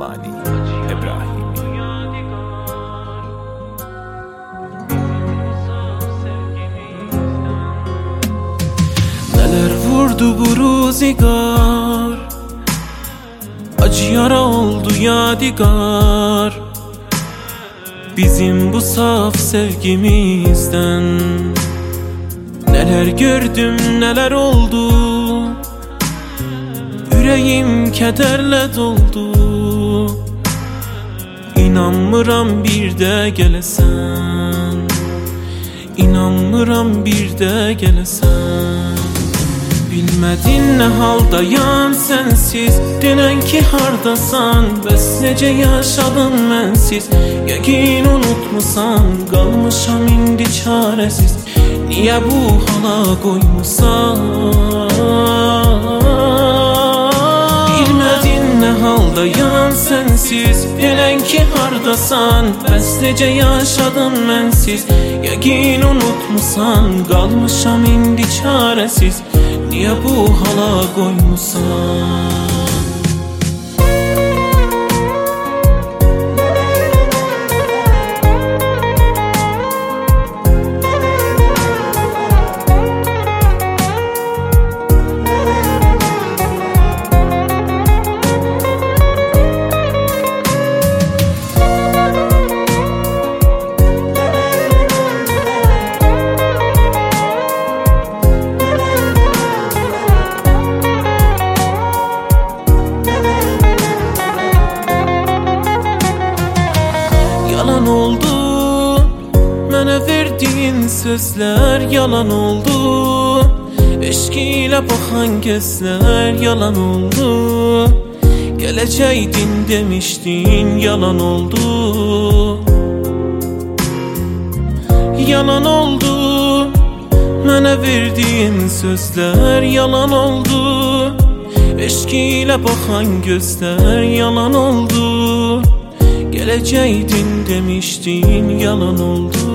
Fani İbrahimi. Neler vurdu bu rüzgar, acı yara oldu yadigar. Bizim bu saf sevgimizden neler gördüm neler oldu. Yüreğim kederle doldu. İnanmıram bir de gelesen, İnanmıram bir de gelesen. Bilmedin ne haldayam sensiz, dinen ki hardasan. Bəs necə yaşadım mənsiz, yəqin unutmusan. Qalmışam indi çarəsiz, niyə bu hala qoymusan? Bilmedin ne haldayam sensiz, dinen ki hardasan. Bəs necə yaşadım mənsiz, yəqin unutmusan. Qalmışam indi çarəsiz, niye bu hala koymusan? Yalan oldu, mənə verdiyin sözlər yalan oldu. Eşq ilə baxan gözlər yalan oldu. Gələcəkdin demişdin yalan oldu. Yalan oldu, mənə verdiyin sözlər yalan oldu. Eşq ilə baxan gözlər yalan oldu. Geleceydin demiştin yalan oldu.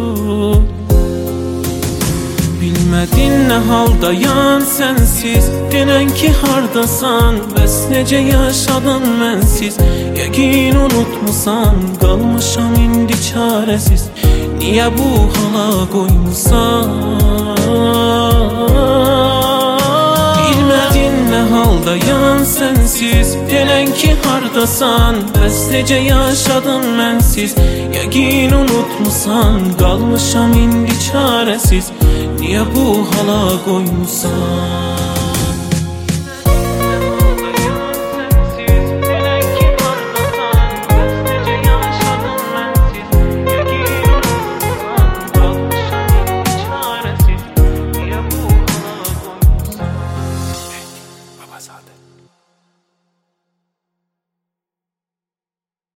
Bilmedin ne haldayam sensiz, dinen ki hardasan. Bəs necə yaşadım mənsiz, yəqin unutmusan. Qalmışam indi çarəsiz, niyə bu hala qoymusan? Haldayam sensiz, denen ki hardasan. Bəs necə yaşadım mənsiz, yəqin unutmusan. Qalmışam indi çarəsiz, niyə bu hala qoymusan?